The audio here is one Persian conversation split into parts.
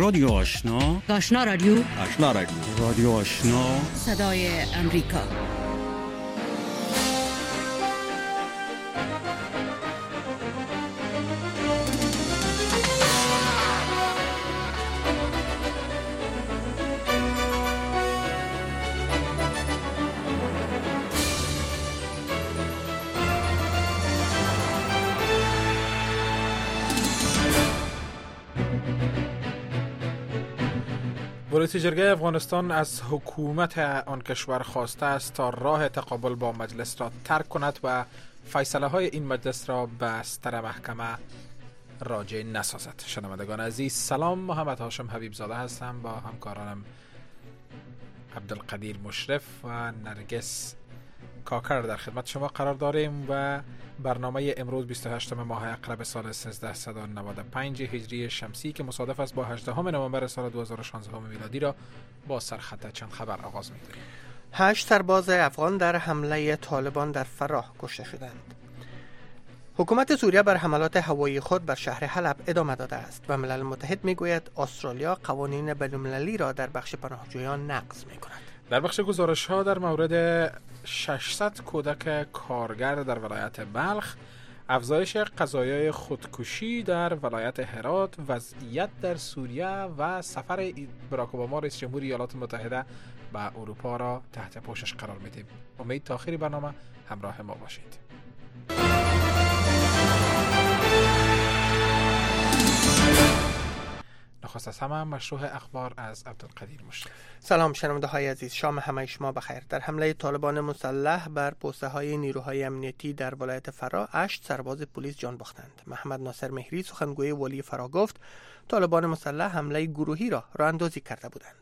رادیو آشنا، آشنا رادیو، رادیو آشنا، صدای امریکا. ولایت جرگه افغانستان از حکومت آن کشور خواسته است تا راه تقابل با مجلس را ترک کند و فیصله های این مجلس را به بستر محکمه راجع نسازد. شنوندگان عزیز سلام، محمد هاشم حبیب زاده هستم. با همکارانم عبدالقدیر مشرف و نرگس کاکر در خدمت شما قرار داریم و برنامه امروز 28 ماه اقرب سال 1395 هجری شمسی که مصادف است با 18 نوامبر سال 2016 میلادی را با سرخط چند خبر آغاز می‌کنیم. 8 سرباز افغان در حمله طالبان در فراه کشته شدند. حکومت سوریه بر حملات هوایی خود بر شهر حلب ادامه داده است و ملل متحد میگوید استرالیا قوانین بین‌المللی را در بخش پناهجویان نقض می‌کند. در بخش گزارش‌ها در مورد 600 کودک کارگر در ولایت بلخ، افزایش قضایای خودکشی در ولایت هرات، وضعیت در سوریه و سفر باراک اوباما رئیس جمهور ایالات متحده به اروپا را تحت پوشش قرار میدیم. امید تا آخر برنامه همراه ما باشید. نخست از همه مشروع اخبار از عبدالقدیر مشرف. سلام شنونده های عزیز، شام همه شما بخیر. در حمله طالبان مسلح بر پوسته های نیروهای امنیتی در ولایت فرا 8 سرباز پلیس جان باختند. محمد ناصر مهری سخنگوی والی فرا گفت طالبان مسلح حمله گروهی را راه اندازی کرده بودند.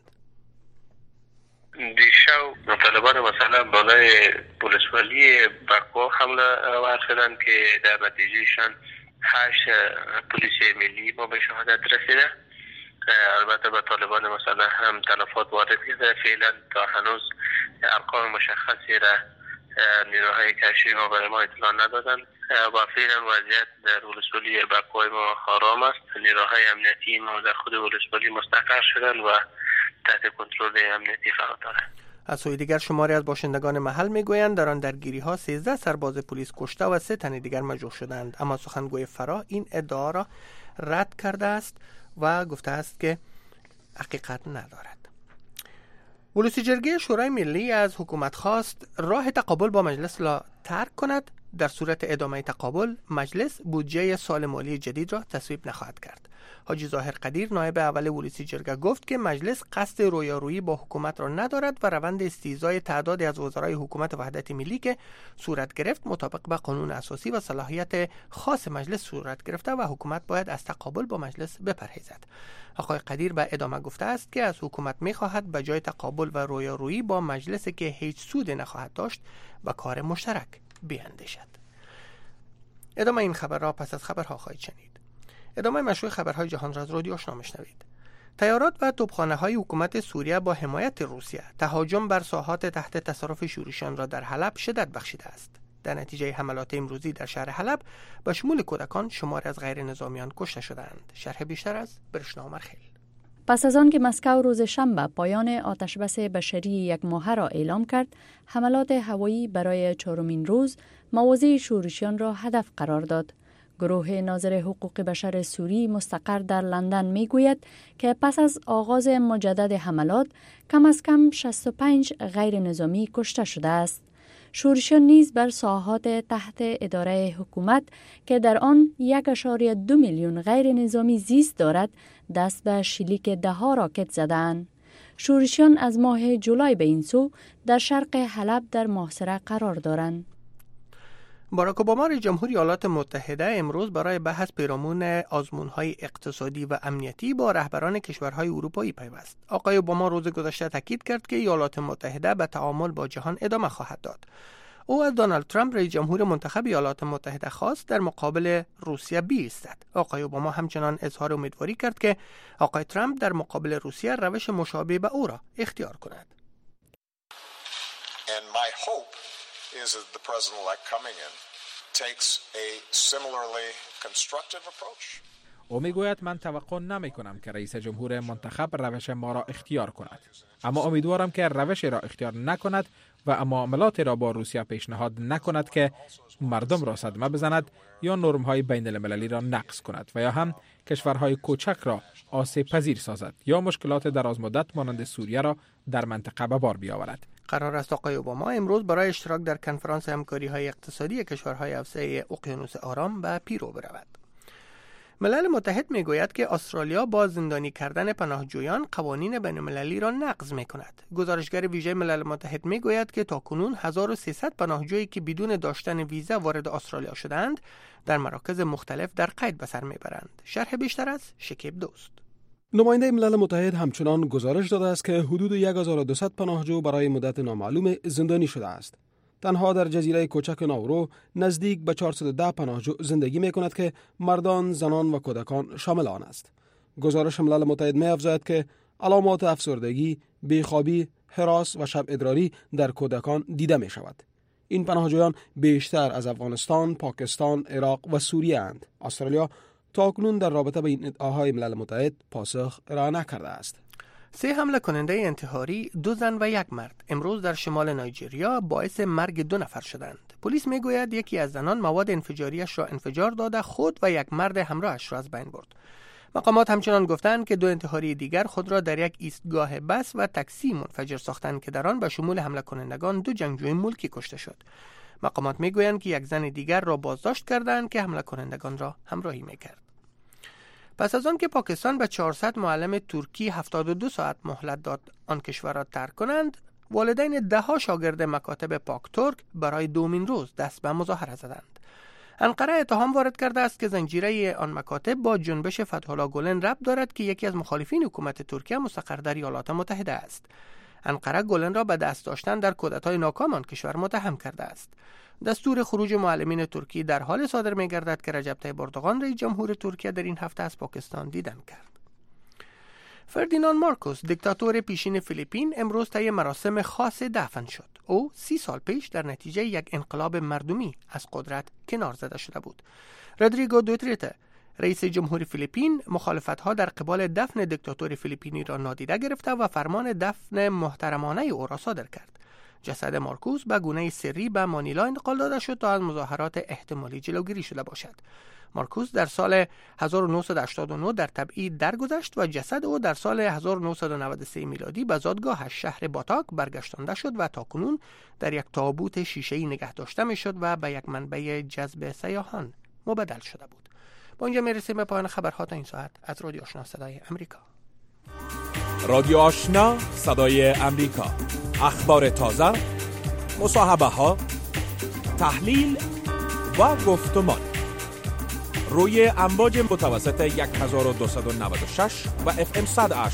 دیشب طالبان مسلح بالای پلیس والی بقوا حمله آور شدند که در نتیجهشان 8 پلیس ملی ما به شهادت رسیده. البته به طالبان مسلح هم تلفات وارد شده. فعلا تا هنوز ارقام مشخصی را نیروهای کشفی ها برای ما اطلاع ندادند و فعلا وضعیت در ولسوالی بقوای ما آرام است. نیروهای امنیتی ما در خود ولسوالی مستقر شدند و تحت کنترل امنیتی قرار دارند. از سوی دیگر شماری از باشندگان محل میگویند در آن درگیری ها 13 سرباز پلیس کشته و 3 تن دیگر مجروح شدند، اما سخنگوی فرا این ادعا را رد کرده است و گفته است که حقیقت ندارد. ولایت جرگه شورای ملی از حکومت خواست راه تقابل با مجلس را ترک کند. در صورت ادامه تقابل مجلس بودجه سال مالی جدید را تصویب نخواهد کرد. حاجی ظاهر قدیر نایب اول ولایت جرگه گفت که مجلس قصد رویارویی با حکومت را ندارد و روند استیضاح تعدادی از وزرای حکومت وحدت ملی که صورت گرفت مطابق با قانون اساسی و صلاحیت خاص مجلس صورت گرفته و حکومت باید از تقابل با مجلس بپرهیزد. آقای قدیر به ادامه گفته است که از حکومت می‌خواهد به جای تقابل و رویارویی با مجلسی که هیچ سودی نخواهد داشت و کار مشترک بیاندیشد. ادامه این خبر را پس از خبرها خواهید شنید. ادامه مشروع خبرهای جهان را از رادیو آشنا میشنوید. تیارات و توپخانه‌های حکومت سوریه با حمایت روسیه تهاجم بر ساحات تحت تصرف شورشیان را در حلب شدت بخشیده است. در نتیجه حملات امروزی در شهر حلب به شمول کودکان شماری از غیر نظامیان کشته شدند. شرح بیشتر از برشنا مرخیل. پس از آن که مسکو روز شنبه پایان آتشبس بشری یک ماهه را اعلام کرد، حملات هوایی برای 4مین روز مواضع شورشیان را هدف قرار داد. گروه ناظر حقوق بشر سوری مستقر در لندن میگوید که پس از آغاز مجدد حملات کم از کم 65 غیر نظامی کشته شده است. شورشیان نیز بر ساحات تحت اداره حکومت که در آن 1.2 میلیون غیر نظامی زیست دارد دست به شلیک 10 راکت زدند. شورشیان از ماه جولای به این سو در شرق حلب در محاصره قرار دارند. باراک اوباما رئیس جمهور ایالات متحده امروز برای بحث پیرامون آزمون‌های اقتصادی و امنیتی با رهبران کشورهای اروپایی پیوست. آقای اوباما روز گذشته تاکید کرد که ایالات متحده به تعامل با جهان ادامه خواهد داد. او از دونالد ترامپ رئیس جمهور منتخب ایالات متحده خواست در مقابل روسیه بایستد. آقای اوباما همچنان اظهار امیدواری کرد که آقای ترامپ در مقابل روسیه روش مشابه به او را اختیار کند. And my hope is that the president-elect coming in takes a similarly constructive approach. او میگوید من توقع نمی کنم که رئیس جمهور منتخب روش ما را اختیار کند، اما امیدوارم که روش را اختیار نکند و معاملات را با روسیه پیشنهاد نکند که مردم را صدمه بزند یا نرم‌های بین المللی را نقض کند و یا هم کشورهای کوچک را آسیب پذیر سازد یا مشکلات درازمدت مانند سوریه را در منطقه به بار بیاورد. قرار است آقای اوباما امروز برای اشتراک در کنفرانس همکاری‌های اقتصادی کشورهای حوزه اقیانوس آرام به پیرو برود. ملل متحد میگوید که استرالیا با زندانی کردن پناهجویان قوانین بین المللی را نقض میکند. گزارشگر ویژه ملل متحد میگوید که تاکنون 1300 پناهجویی که بدون داشتن ویزا وارد استرالیا شدند در مراکز مختلف در قید به سر میبرند. شرح بیشتر از شکیب دوست. نماینده ملل متحد همچنان گزارش داده است که حدود 1200 پناهجو برای مدت نامعلوم زندانی شده است. تنها در جزیره کوچک ناورو نزدیک به 410 پناهجو زندگی می کند که مردان، زنان و کودکان شامل آن است. گزارش ملل متحد می افزاید که علامات افسردگی، بیخوابی، هراس و شب ادراری در کودکان دیده می شود. این پناهجویان بیشتر از افغانستان، پاکستان، عراق و سوریه اند. استرالیا تاکنون در رابطه با این ادعاهای ملل متحد پاسخ ارائه نکرده است. 3 حمله کننده انتحاری، 2 زن و 1 مرد امروز در شمال نایجریا باعث مرگ 2 نفر شدند. پلیس میگوید یکی از زنان مواد انفجاریش را انفجار داده خود و 1 مرد همراهش را از بین برد. مقامات همچنان گفتند که 2 انتحاری دیگر خود را در یک ایستگاه بس و تاکسی منفجر ساختند که در آن به شمول حمله کنندگان 2 جنگجوی ملکی کشته شد. مقامات میگویند که 1 زن دیگر را بازداشت کردند که حمله کنندگان را همراهی میکرد. پس از آن که پاکستان به 400 معلم ترکی 72 ساعت مهلت داد آن کشور را ترک کنند، والدین 10 شاگرد مکاتب پاک ترک برای دومین روز دست به مظاهره زدند. انقره اتهام وارد کرده است که زنجیره آن مکاتب با جنبش فتح الله گلن ربط دارد که یکی از مخالفین حکومت ترکیه مستقر در ایالات متحده است. انقره گلن را به دست داشتن در کودتای ناکام آن کشور متهم کرده است. دستور خروج معلمین ترکی در حال صادر می‌گردد که رجب طیب اردوغان رئیس جمهور ترکیه در این هفته از پاکستان دیدن کرد. فردیناند مارکوس دیکتاتور پیشین فیلیپین امروز طی مراسم خاص دفن شد. او 30 سال پیش در نتیجه یک انقلاب مردمی از قدرت کنار زده شده بود. رودریگو دوتریته رئیس جمهور فیلیپین مخالفت‌ها در قبال دفن دیکتاتور فیلیپینی را نادیده گرفته و فرمان دفن محترمانه او را صادر کرد. جسد مارکوس به گونه سری به مانیلا انتقال داده شد تا از مظاهرات احتمالی جلوگیری شده باشد. مارکوس در سال 1989 در تبعید درگذشت و جسد او در سال 1993 میلادی به زادگاهش شهر باتاک برگشتانده شد و تاکنون در یک تابوت شیشه‌ای نگه داشته میشد و به یک منبع جذب سیاحان مبدل شده بود. با اینجا میرسیم به پایان خبرها تا این ساعت از رادیو آشنا صدای امریکا. رادیو آشنا صدای امریکا، اخبار تازه، مصاحبه ها، تحلیل و گفتمان روی امواج متوسط 1296 و FM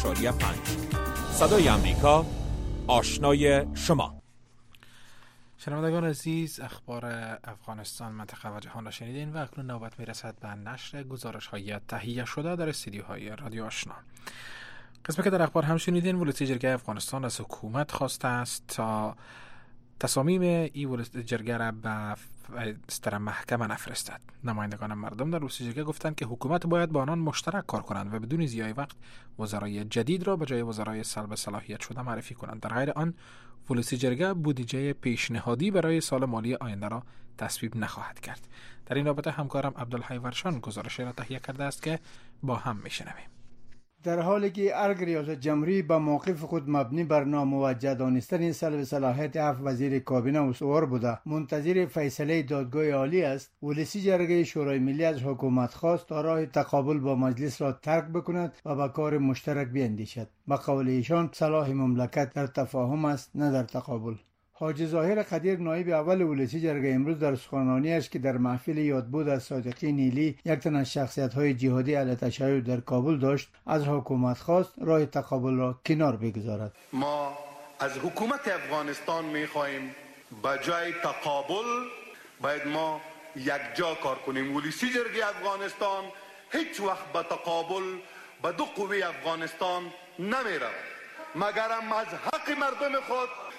100.5 صدای امریکا، آشنای شما. شنوندگان عزیز، اخبار افغانستان، منطقه و جهان را شنیدین و اکنون نوبت میرسد به نشر گزارش‌های تهیه شده در استودیوهای رادیو آشنا. قسمت که در اخبار هم شنیدین، ولایت جرگه افغانستان از حکومت خواسته است تا تصامیم این ولایت جرگه را به ستر محکمه نفرستد. نمایندگان مردم در ولایت جرگه گفتند که حکومت باید با آنان مشترک کار کنند و بدون ضیاع وقت وزرای جدید را به جای وزرای سلب صلاحیت شده معرفی کنند. در غیر آن ولایت جرگه بودجه پیشنهادی برای سال مالی آینده را تصویب نخواهد کرد. در این رابطه همکارم عبدالحی ورشان گزارشی را تهیه کرده است که با هم میشنویم. در حالی که ارگ ریاست جمهوری به موقف خود مبنی بر ناموجه دانستن سلب صلاحیت 7 وزیر کابینه استوار بوده منتظر فیصله دادگاه عالی است، ولایت جرگه شورای ملی از حکومت خواست تا راه تقابل با مجلس را ترک بکند و به کار مشترک بیندیشد. به قول ایشان صلاح مملکت در تفاهم است نه در تقابل. حاجی ظاهر قدیر نایب اول ولایت جرگه امروز در سخنرانیش که در محفل یادبود از صادقی نیلی یک تن از شخصیت‌های جهادی علیه تشیع در کابل داشت، از حکومت خواست راه تقابل را کنار بگذارد. ما از حکومت افغانستان می‌خواهیم به جای تقابل باید ما یک جا کار کنیم. ولایت جرگه افغانستان هیچ وقت به تقابل به دو قوه افغانستان نمی‌رود مگر هم از حق مردم خود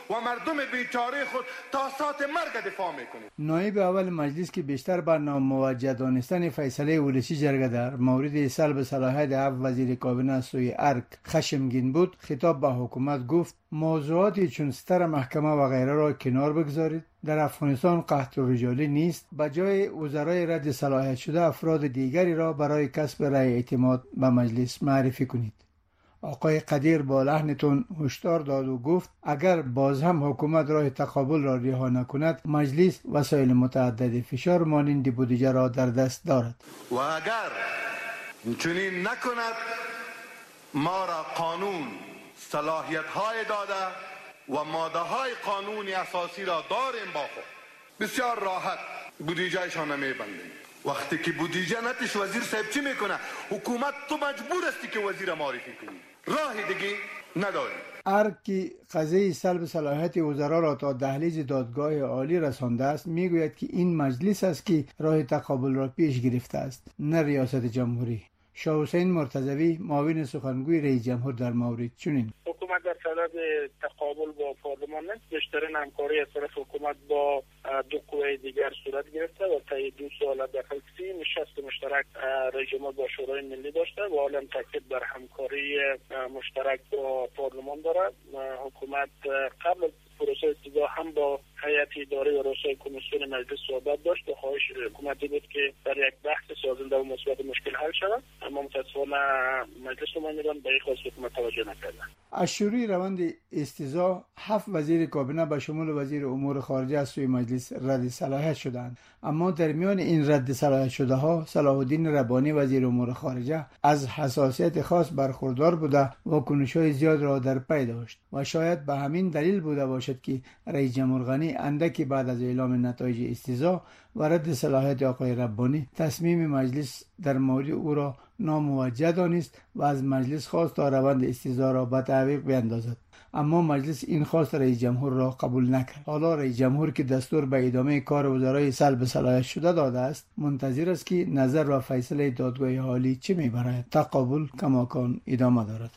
و مردم بیچاره خود تا ساعت مرگ دفاع میکنیم. نایب اول مجلس که بیشتر بر ناموجه دانستن فیصله ولسی جرگه در مورد سلب صلاحیت عفو وزیر کابینه سوی ارگ خشمگین بود، خطاب به حکومت گفت موضوعاتی چون ستر محکمه و غیره را کنار بگذارید. در افغانستان قحط رجالی نیست. به جای وزرای رد صلاحیت شده افراد دیگری را برای کسب رأی اعتماد به مجلس معرفی کنید. آقای قدیر با لحنتون هشدار داد و گفت اگر باز هم حکومت راه تقابل را رها نکند مجلس وسایل متعدد فشار مانند بودجه را در دست دارد و اگر چنین نکند ما را قانون صلاحیت های داده و ماده های قانون اساسی را داریم با خود. بسیار راحت بودجهشان نمیبندیم. وقتی که بودجه نتیش وزیر صاحب چی میکنه؟ حکومت تو مجبور استی که وزیر معرفی کنی، راه دیگه نداری. ارگ که قضیه سلب صلاحیت وزرا را تا دهلیز دادگاه عالی رسانده است میگوید که این مجلس است که راه تقابل را پیش گرفته است، نه ریاست جمهوری. شاه حسین مرتضوی معاون سخنگوی رئیس جمهور در مورد چنین حکومت در صدد تقابل با پارلمان نیست. بیشترین همکاری از طرف حکومت با دو قوه دیگر صورت گرفته و طی 2 سال داخلسی نشست مشترک رئیس جمهور با شورای ملی داشته و حالا تاکید بر همکاری مشترک با پارلمان دارد. حکومت قبل از پروسه استیضاح هم با هیئت اداره و رؤسای کمیسیون مجلس صحبت داشت و خواهش حکومتی بود که در یک بحث سازنده و مثبت مشکل حل شود، اما متاسفانه مجلس نمایندگان به این خواست حکومت توجه نکرد. از شروع روند استیضاح 7 وزیر کابینه به شمول وزیر امور خارجه از سوی مجلس رد صلاحیت شدند، اما در میان این رد صلاحیت شده ها صلاح الدین ربانی وزیر امور خارجه از حساسیت خاص برخوردار بوده و کنش‌های زیاد را در پی داشت و شاید به همین دلیل بوده باشد که رئیس جمهور غنی اندکی بعد از اعلام نتایج استیضاح و رد صلاحیت آقای ربانی تصمیم مجلس در مورد او را ناموجه دانست و از مجلس خواست تا روند استیضاح را به تعویق بیندازد، اما مجلس این خواست رئیس جمهور را قبول نکرد. حالا رئیس جمهور که دستور به ادامه کار وزرای سلب صلاحیت شده داده است منتظر است که نظر و فیصله دادگاه عالی چه میبرد. تقابل کماکان ادامه دارد.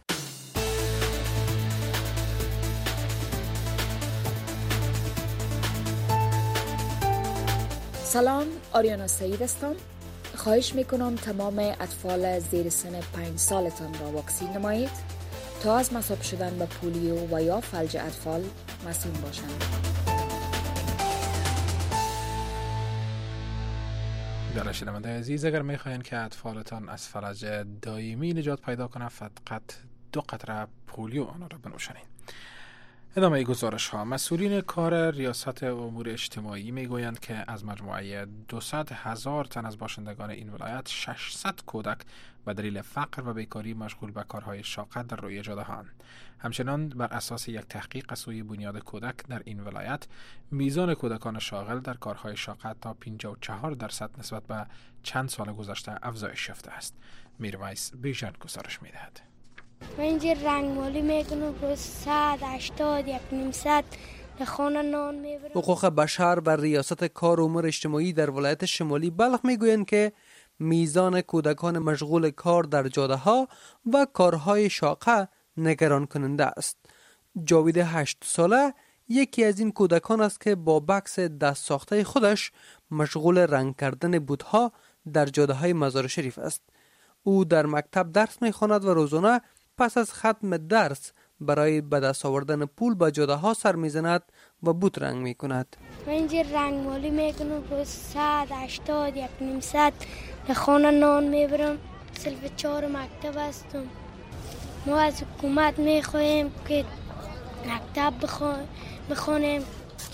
سلام، آریانا سعید هستم. خواهش میکنم تمام اطفال زیر سن 5 سالتان را واکسین نمایید تا از مصاب شدن به پولیو و یا فلج اطفال مسئول باشند. بله شنونده عزیز، اگر میخواین که اطفالتان از فلج دائمی نجات پیدا کنه فقط 2 قطره پولیو آن را بنوشانید. ادامه گزارش ها. مسئولین کار ریاست امور اجتماعی میگویند که از مجموعه 200,000 تن از باشندگان این ولایت 600 کودک به دلیل فقر و بیکاری مشغول به کارهای شاقه در روی جاده ها. همچنان بر اساس یک تحقیق از سوی بنیاد کودک در این ولایت میزان کودکان شاغل در کارهای شاقه تا 54% نسبت به چند سال گذشته افزایش یافته است. میرویس بیژن گزارش میدهد. من اینجا رنگمالی میکنم رو 180 100 به خانه نان میبرم. حقوق بشر و ریاست کار امور اجتماعی در ولایت شمالی بلخ میگویند که میزان کودکان مشغول کار در جاده ها و کارهای شاقه نگران کننده است. جاوید 8 ساله یکی از این کودکان است که با بکس دست ساخته خودش مشغول رنگ کردن بوتها در جاده های مزار شریف است. او در مکتب درس میخواند و روزانه پس از ختم درس برای به دست آوردن پول به جاده ها سر میزند و بوت رنگ میکند. من اینجا رنگمالی میکنم رو 180 100 به خانه نان میبرم. صرف 4 مکتب هستم. ما از حکومت میخواهیم که مکتب بخوانیم.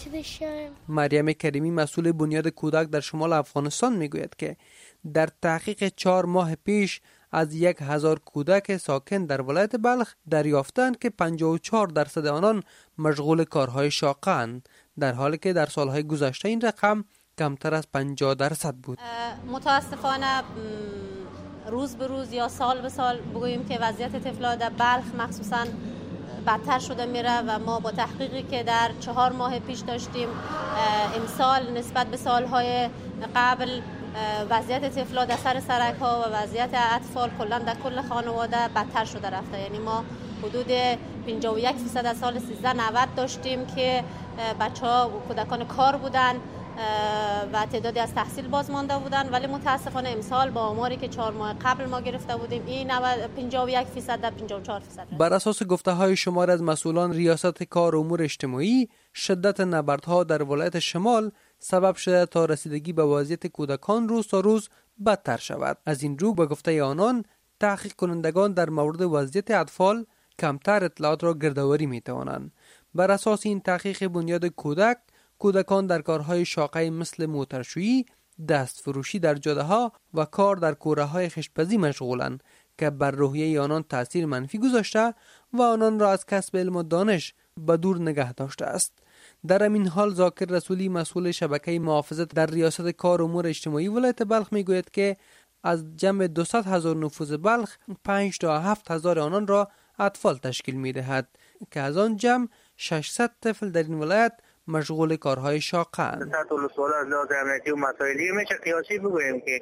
مریم کریمی مسئول بنیاد کودک در شمال افغانستان میگوید که در تحقیق 4 ماه پیش از 1000 کودک ساکن در ولایت بلخ دریافتند که 54% آنان مشغول کارهای شاقه اند، در حالی که در سالهای گذشته این رقم کمتر از 50% بود. متاسفانه روز به روز یا سال به سال بگوییم که وضعیت طفلان در بلخ مخصوصاً بدتر شده میره و ما با تحقیقی که در 4 ماه پیش داشتیم امسال نسبت به سالهای قبل وضعیت طفلا در سرک ها و وضعیت اطفال کلا در کل خانواده بدتر شده رفته. یعنی ما حدود 51% از سال 1390 داشتیم که بچه‌ها کودکان کار بودن و تعدادی از تحصیل باز مانده بودن، ولی متاسفانه امسال با آماری که 4 ماه قبل ما گرفته بودیم این 51% در 54%. بر اساس گفته‌های شمار از مسئولان ریاست کار و امور اجتماعی، شدت نبردها در ولایت شمال سبب شده تا رسیدگی به وضعیت کودکان روز تا روز بدتر شود. از این رو به گفته آنان تحقیق کنندگان در مورد وضعیت اطفال کمتر اطلاعات را گردآوری می‌توانند. بر اساس این تحقیق بنیاد کودکان در کارهای شاقه مثل موترشویی، دست فروشی در جاده‌ها و کار در کوره‌های خشت‌پزی مشغولند که بر روحیه آنان تأثیر منفی گذاشته و آنان را از کسب علم و دانش به دور نگه داشته است. در همین حال ذاکر رسولی مسئول شبکه محافظت در ریاست کار و امور اجتماعی ولایت بلخ میگوید که از جمع 200,000 نفوذ بلخ 5 تا 7,000 آنان را اطفال تشکیل می‌دهد که از آن جمع 600 طفل در این ولایت مشغول کارهای شاقه اند. سوال از لحاظ امنیتی و مسائلی میشه قیاسی بگوییم که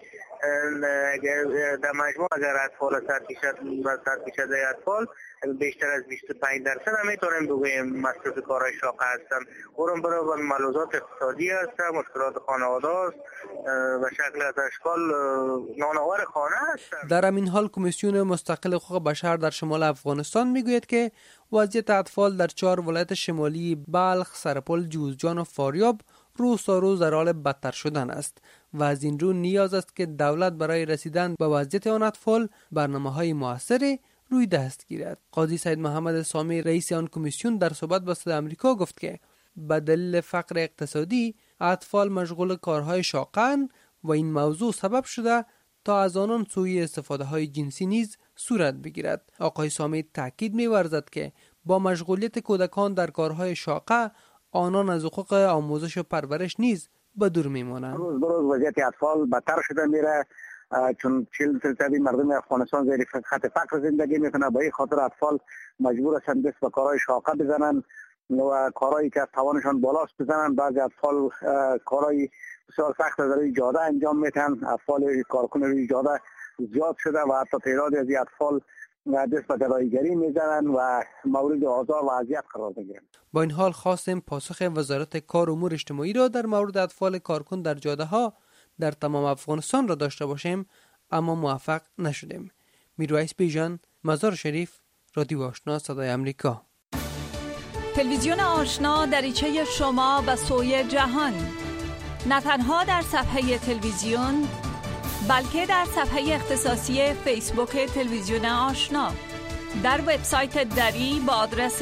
در مجموع اگر اطفال 100% اطفال بیشتر از 25% هم میتونیم بگوییم مصروف کارهای شاقه هستن. اون برای ملازمات اقتصادی هست، مشکلات خانواده است و شکل از اشکال نانآور خانه هست. در همین حال کمیسیون مستقل حقوق بشر در شمال افغانستان میگوید که وضعیت اطفال در 4 ولایت شمالی بلخ، سرپل، جوزجان و فاریاب روز تا روز در حال بدتر شدن است و از این رو نیاز است که دولت برای رسیدن به وضعیت آن اطفال برنامه‌های موثر روی دست گیرد. قاضی سید محمد سامی رئیس آن کمیسیون در صحبت با صدای آمریکا گفت که به دلیل فقر اقتصادی اطفال مشغول کارهای شاقه و این موضوع سبب شده تا از آنان سوء استفاده‌های جنسی نیز صورت بگیرد. آقای سامی تاکید می‌ورزد که با مشغولیت کودکان در کارهای شاقه آنان از حقوق آموزش و پرورش نیز به دور میمانند. روز به روز وضعیت اطفال بدتر شده میره، چون 40% مردم افغانستان زیر خط فقر زندگی میکنه. به این خاطر اطفال مجبور هستند دست به کارهای شاقه بزنن و کارهایی که از توانشان بالاست بزنن. بعضی اطفال کارهای بسیار سخت در روی جاده انجام میدن. اطفال کارکن روی جاده زیاد شده و حتی تعدادی از اطفال دست به گداییگری میزنن و مورد آزار و اذیت قرار میگیرن. با این حال خواستیم پاسخ وزارت کار و امور اجتماعی را در مورد اطفال کارکن در جاده ها در تمام افغانستان را داشته باشیم، اما موفق نشدیم. میرویس بیژن، مزار شریف، رادیو آشنا صدای امریکا. تلویزیون آشنا دریچه شما به سوی جهان، نه تنها در صفحه تلویزیون بلکه در صفحه اختصاصی فیسبوک تلویزیون آشنا، در وبسایت دری با آدرس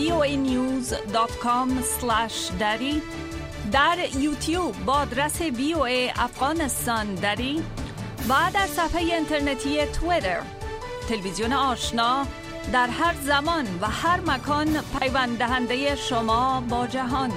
voanews.com/dari، در یوتیوب با آدرس VOA افغانستان دری و در صفحه اینترنتی توییتر. تلویزیون آشنا در هر زمان و هر مکان پیوند دهنده شما با جهان.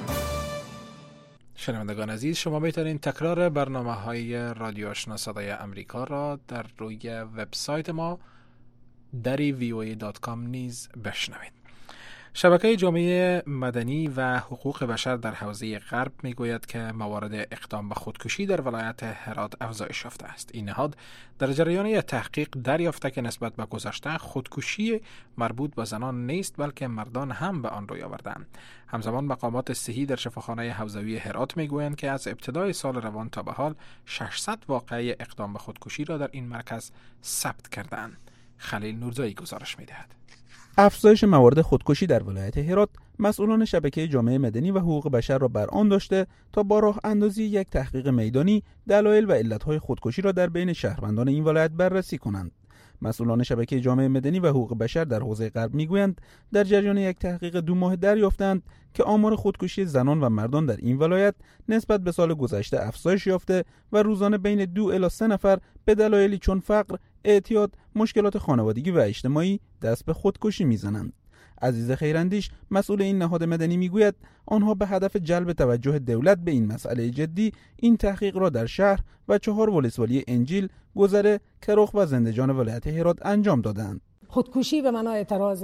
شنوندگان عزیز، شما میتونید تکرار برنامه‌های رادیو آشنا صدای امریکا را در روی وبسایت ما دری voa.com نیز بشنوید. شبکه جامعه مدنی و حقوق بشر در حوزه غرب میگوید که موارد اقدام به خودکشی در ولایت هرات افزایش یافته است. این نهاد در جریان یک تحقیق دریافته که نسبت به گذشته خودکشی مربوط به زنان نیست بلکه مردان هم به آن روی آوردند. همزمان مقامات صحی در شفاخانه حوزوی هرات میگویند که از ابتدای سال روان تا به حال 600 واقعه اقدام به خودکشی را در این مرکز ثبت کردند. خلیل نورزایی گزارش میدهد. افزایش موارد خودکشی در ولایت هرات مسئولان شبکه جامعه مدنی و حقوق بشر را بر آن داشته تا با راه اندازی یک تحقیق میدانی دلایل و علتهای خودکشی را در بین شهروندان این ولایت بررسی کنند. مسئولان شبکه جامعه مدنی و حقوق بشر در حوزه غرب میگویند در جریان یک تحقیق 2 ماه دریافتند که آمار خودکشی زنان و مردان در این ولایت نسبت به سال گذشته افزایش یافته و روزانه بین 2 الی 3 نفر به دلایلی چون فقر، اعتیاد، مشکلات خانوادگی و اجتماعی دست به خودکشی میزنند. عزیز خیراندیش مسئول این نهاد مدنی میگوید آنها به هدف جلب توجه دولت به این مسئله جدی این تحقیق را در شهر و 4 ولسوالی انجیل، گذره، کرخ و زندجان ولایت هرات انجام دادند. خودکشی به معنای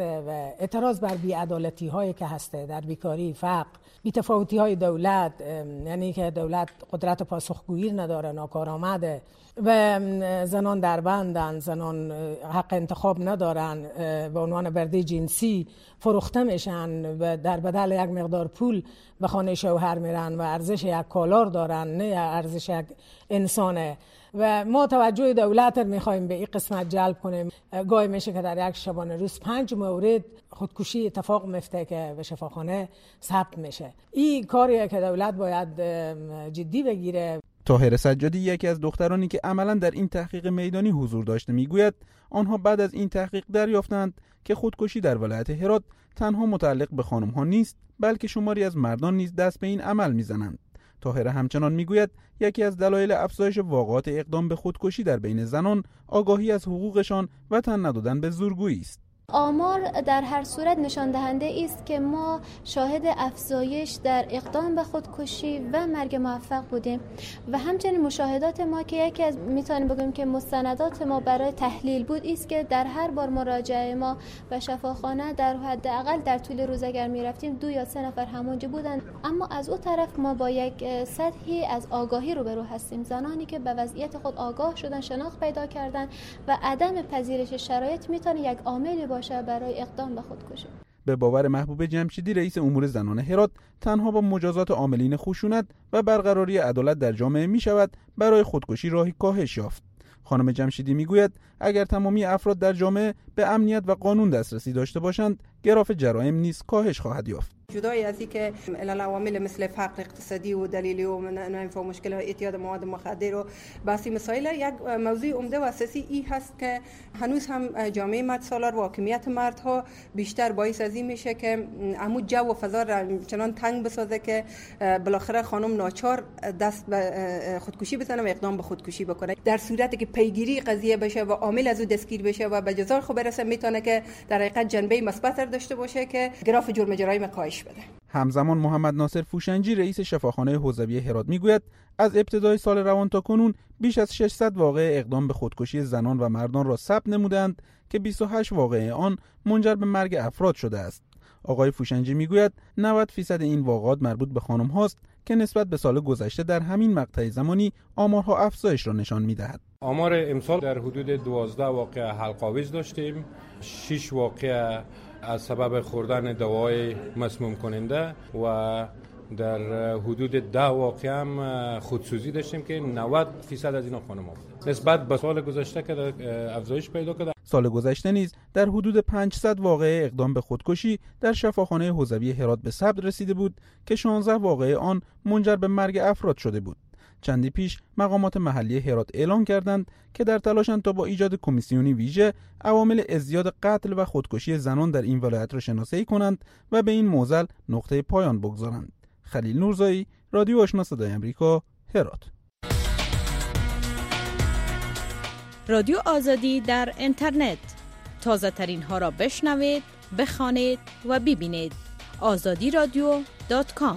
اعتراض بر بی‌عدالتی هایی که هسته، در بیکاری، فقر، بی‌تفاوتی های دولت، یعنی که دولت قدرت پاسخگویی نداره، ناکارآمده و زنان در بندن، زنان حق انتخاب ندارن، به عنوان برده جنسی فروخته میشن و در بدل یک مقدار پول به خانه شوهر میرن و ارزش یک کالار دارن، نه ارزش یک انسانه. و ما توجه دولت رو میخوایم به این قسمت جلب کنیم. گاهی میشه که در یک شبانه روز 5 مورد خودکشی اتفاق میفته که به شفاخانه ثبت میشه. این کاریه که دولت باید جدی بگیره. طاهر سجادی، یکی از دخترانی که عملاً در این تحقیق میدانی حضور داشته، میگوید آنها بعد از این تحقیق دریافتند که خودکشی در ولایت هرات تنها متعلق به خانم‌ها نیست، بلکه شماری از مردان نیز دست به این عمل میزنند. طاهر همچنان میگوید یکی از دلایل افزایش واقعات اقدام به خودکشی در بین زنان آگاهی از حقوقشان و تن ندادن به زورگویی است. آمار در هر صورت نشان دهنده است که ما شاهد افزایش در اقدام به خودکشی و مرگ موفق بودیم و همچنین مشاهدات ما که یکی از میتونیم بگیم که مستندات ما برای تحلیل بود است که در هر بار مراجعه ما به شفاخانه در حداقل در طول روز اگر میرفتیم 2 یا 3 نفر همونجا بودند. اما از اون طرف ما با یک سطحی از آگاهی روبرو هستیم، زنانی که به وضعیت خود آگاه شدن، شناخت پیدا کردن و عدم پذیرش شرایط میتونه یک عاملی باشه برای اقدام به خودکشی. به باور محبوب جمشیدی، رئیس امور زنان هرات، تنها با مجازات عاملین خشونت و برقراری عدالت در جامعه می شود برای خودکشی راهی کاهش یافت. خانم جمشیدی میگوید اگر تمامی افراد در جامعه به امنیت و قانون دسترسی داشته باشند، گراف جرایم نیز کاهش خواهد یافت. جدای از اینکه عوامل مثل فقر اقتصادی و دلیلی و نمیفهم مشکل های اعتیاد مواد مخدر و باسی مسائل، یک موضوع عمده و اساسی این هست که هنوز هم جامعه مرد سالار و حاکمیت مردها بیشتر باعث از این میشه که عمو جو و فضا را چنان تنگ بسازه که بالاخره خانم ناچار دست به خودکشی بزنه و اقدام به خودکشی بکنه. در صورتی که پیگیری قضیه بشه و عامل از او دستگیر بشه و به جزای خود برسه، میتونه که در حقیقت جنبه مثبت داشته باشه که گراف جرم جرایم کاهش بده. همزمان محمد ناصر فوشنجی، رئیس شفاخانه حوزوی هرات، میگوید از ابتدای سال روان تا کنون بیش از 600 واقعه اقدام به خودکشی زنان و مردان را ثبت نمودند که 28 واقعه آن منجر به مرگ افراد شده است. آقای فوشنجی میگوید 90% این واقعات مربوط به خانم هاست که نسبت به سال گذشته در همین مقطع زمانی آمارها افزایش را نشان میدهد. آمار امسال در حدود 12 واقعه حلق‌آویز داشتیم، 6 واقعه از سبب خوردن دوای مسموم کننده و در حدود 10 واقعه هم خودسوزی داشتیم که 90% از اینا خانم‌ها بود. نسبت به سال گذشته که افزایش پیدا کرده. سال گذشته نیز در حدود 500 واقعه اقدام به خودکشی در شفاخانه حوزوی هرات به ثبت رسیده بود که 16 واقعه آن منجر به مرگ افراد شده بود. چندی پیش مقامات محلی هرات اعلام کردند که در تلاشند تا با ایجاد کمیسیونی ویژه عوامل ازدیاد قتل و خودکشی زنان در این ولایت را شناسایی کنند و به این معضل نقطه پایان بگذارند. خلیل نورزایی، رادیو آشنا صدای آمریکا، هرات. رادیو آزادی در اینترنت، تازه ترین ها را بشنوید، بخوانید و ببینید. azadiradio.com.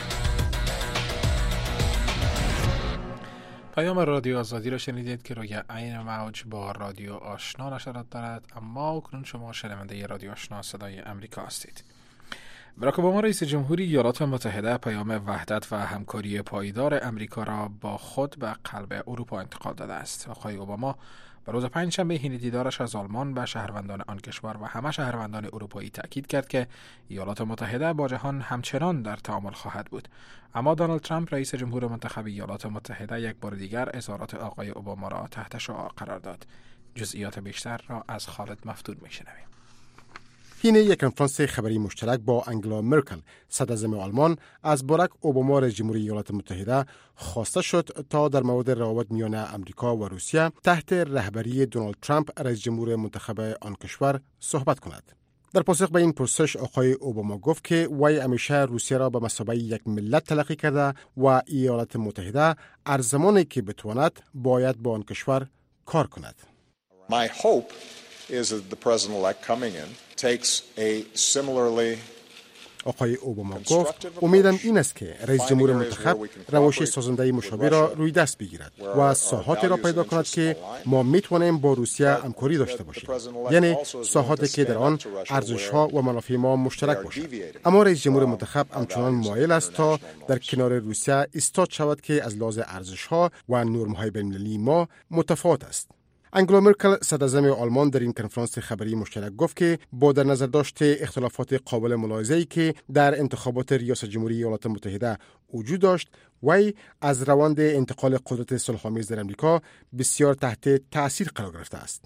پیام رادیو آزادی را شنیدید که روی عین موج با رادیو آشنا نشرات دارد، اما اکنون شما شنونده رادیو آشنا صدای امریکا هستید. باراک اوباما رئیس جمهوری ایالات متحده پیام وحدت و همکاری پایدار امریکا را با خود به قلب اروپا انتقال داده است. آقای اوباما به روز پنجشنبه حین دیدارش از آلمان به شهروندان آن کشور و همه شهروندان اروپایی تاکید کرد که ایالات متحده با جهان همچنان در تعامل خواهد بود. اما دونالد ترامپ رئیس جمهور منتخب ایالات متحده یک بار دیگر اظهارات آقای اوباما را تحت شعاع قرار داد. جزئیات بیشتر را از خالد مفتون میشنویم. حین یک کنفرانس خبری مشترک با انگلا مرکل صدراعظم آلمان از باراک اوباما رئیس جمهوری ایالات متحده خواسته شد تا در مورد روابط میان امریکا و روسیه تحت رهبری دونالد ترامپ رئیس جمهور منتخب آن کشور صحبت کند. در پاسخ به این پرسش آقای اوباما گفت که وی همیشه روسیه را به مثابه یک ملت تلقی کرده و ایالات متحده هر زمانی که بتواند باید با آن کشور کار کند. My hope is that the president-elect coming in takes a similarly آقای اوباما گفت امیدم این است که رئیس جمهور منتخب روش سازنده مشابه را روی دست بگیرد و ساحاتی را پیدا کند که ما میتوانیم با روسیه همکاری داشته باشیم، یعنی ساحاتی که در آن ارزش‌ها و منافع ما مشترک باشد. اما رئیس جمهور منتخب همچنان مایل است تا در کنار روسیه ایستاد شود که از لحاظ ارزش‌ها و نرم‌های بین‌المللی ما متفاوت است. انگلا مرکل صدراعظم آلمان در این کنفرانس خبری مشترک گفت که با در نظر داشت اختلافات قابل ملاحظه‌ای که در انتخابات ریاست جمهوری ایالات متحده وجود داشت، وی از روند انتقال قدرت صلح‌آمیز در امریکا بسیار تحت تأثیر قرار گرفته است.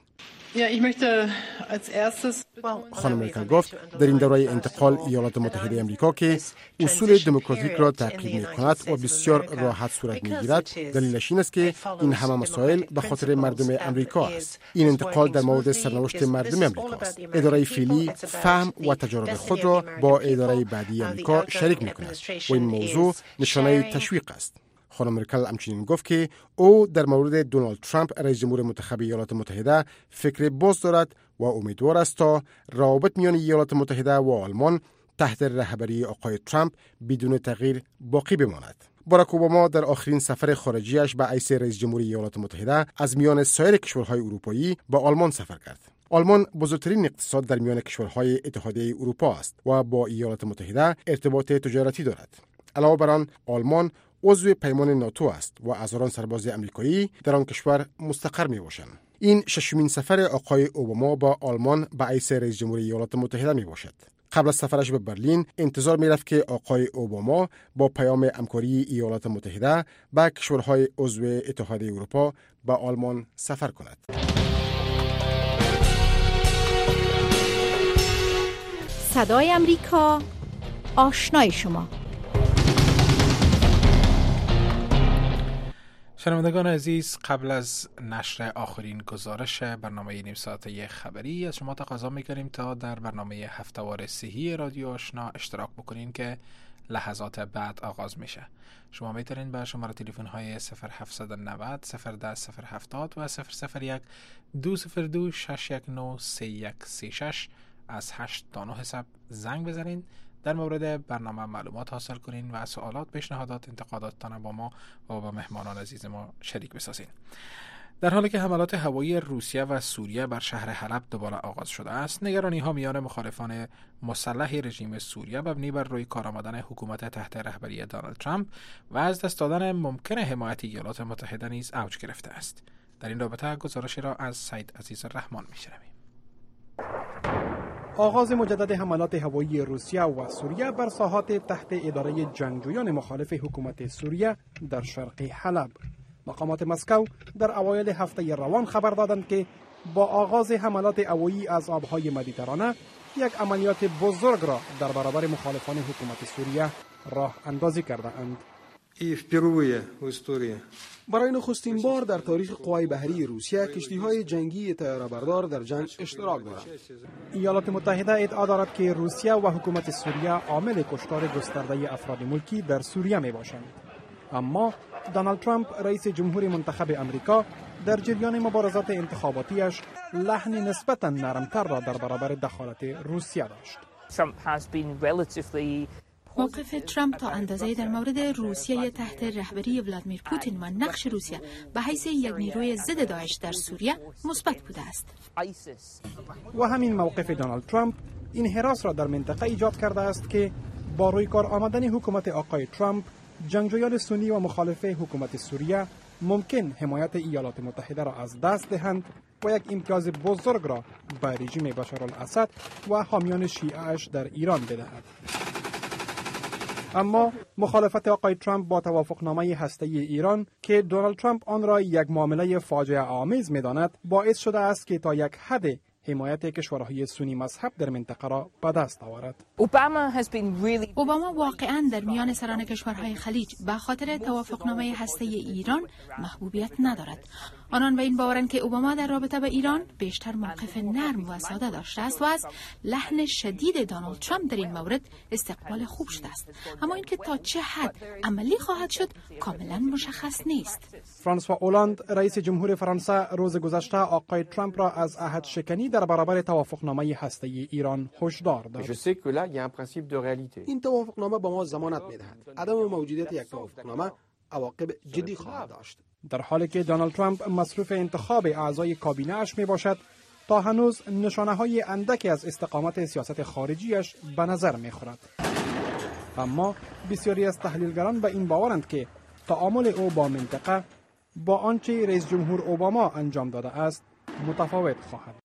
خانم مرکل گفت در این دوره انتقال ایالات متحده امریکا که اصول دموکراتیک را تعقیب می‌کند و بسیار راحت صورت می‌گیرد، دلیلش این است که این همه مسائل به خاطر مردم امریکا است. این انتقال در مورد سرنوشت مردم امریکا است. اداره فعلی فهم و تجارب خود را با اداره بعدی امریکا شریک می‌کند و این موضوع نشانه تشویق است. خانم مرکل همچنین گفت که او در مورد دونالد ترامپ رئیس جمهور منتخب ایالات متحده فکر باز دارد و امیدوار است تا روابط میان ایالات متحده و آلمان تحت رهبری آقای ترامپ بدون تغییر باقی بماند. باراک اوباما در آخرین سفر خارجیش به حیث رئیس جمهور ایالات متحده از میان سایر کشورهای اروپایی به آلمان سفر کرد. آلمان بزرگترین اقتصاد در میان کشورهای اتحادیه اروپا است و با ایالات متحده ارتباط تجارتی دارد. علاوه بر آن، آلمان عضو پیمان ناتو است و هزاران سرباز امریکایی در آن کشور مستقر می باشند. این ششمین سفر آقای اوباما با آلمان به حیث رئیس جمهور ایالات متحده می باشد. قبل از سفرش به برلین انتظار می رفت که آقای اوباما با پیام همکاری ایالات متحده به کشورهای عضو اتحادیه اروپا به آلمان سفر کند. صدای امریکا، آشنای شما. شنوندگان عزیز، قبل از نشر آخرین گزارش برنامه نیم ساعته خبری از شما تقاضا می‌کنیم تا در برنامه هفته‌وار صحی رادیو آشنا اشتراک بکنین که لحظات بعد آغاز میشه. شما میتونین به شماره تلفن های 0790 010 070 و 001 202 619 3136 از 8 تا 9 حساب زنگ بزنین، در مورد برنامه معلومات حاصل کنین و سوالات، پیشنهادات، انتقاداتتان با ما و با مهمانان عزیز ما شریک بسازین. در حالی که حملات هوایی روسیه و سوریه بر شهر حلب دوباره آغاز شده است، نگرانی ها میان مخالفان مسلح رژیم سوریه مبنی بر روی کار آمدن حکومت تحت رهبری دونالد ترامپ و از دست دادن ممکن حمایت ایالات متحده نیز اوج گرفته است. در این رابطه گزارشی را از سید عزیز الرحمن میشنویم. آغاز مجدد حملات هوایی روسیه و سوریه بر ساحات تحت اداره جنگجویان مخالف حکومت سوریه در شرق حلب. مقامات مسکو در اوایل هفته روان خبر دادند که با آغاز حملات هوایی از آبهای مدیترانه یک عملیات بزرگ را در برابر مخالفان حکومت سوریه راه اندازی کرده اند. برای نخستین بار در تاریخ قوای بحری روسیه کشتی‌های جنگی طیاره‌بردار در جنگ اشتراک دارند. ایالات متحده ادعا دارد که روسیه و حکومت سوریه عامل کشتار گسترده افراد ملکی در سوریه میباشند. اما دونالد ترامپ رئیس جمهور منتخب امریکا در جریان مبارزات انتخاباتیش لحن نسبتاً نرمتر را در برابر دخالت روسیه داشت. موقف ترامپ تا اندازه‌ای در مورد روسیه تحت رهبری ولادیمیر پوتین و نقش روسیه به حیث یک نیروی ضد داعش در سوریه مثبت بوده است. و همین موقف دونالد ترامپ این حراس را در منطقه ایجاد کرده است که با روی کار آمدن حکومت آقای ترامپ، جنگجویان سنی و مخالف حکومت سوریه ممکن حمایت ایالات متحده را از دست دهند و یک امتیاز بزرگ را به رژیم بشارالاسد و حامیان شیعه‌اش در ایران بدهد. اما مخالفت آقای ترامپ با توافقنامه هسته‌ای ایران که دونالد ترامپ آن را یک معامله فاجعه آمیز می‌داند، باعث شده است که تا یک حد حمایت کشورهای سنی مذهب در منطقه را به دست آورد. اوباما واقعاً در میان سران کشورهای خلیج به خاطر توافقنامه هسته‌ای ایران محبوبیت ندارد. آنان به این باورند که اوباما در رابطه با ایران بیشتر موقف نرم و ساده داشته است و از لحن شدید دونالد ترامپ در این مورد استقبال خوب شده است. اما اینکه تا چه حد عملی خواهد شد کاملا مشخص نیست. فرانسوا اولاند رئیس جمهور فرانسه روز گذشته آقای ترامپ را از عهد شکنی در برابر توافقنامه هسته‌ای ایران هشدار داد. این توافقنامه به ما ضمانت می‌دهد عدم موجودیت یک توافقنامه عواقب جدی خواهد داشت. در حالی که دونالد ترامپ مصروف انتخاب اعضای کابینه اش می باشد، تا هنوز نشانه‌های اندکی از استقامت سیاست خارجیش به نظر می‌خورد. اما بسیاری از تحلیلگران به این باورند که تعامل او با منطقه با آنچه رئیس جمهور اوباما انجام داده است متفاوت خواهد.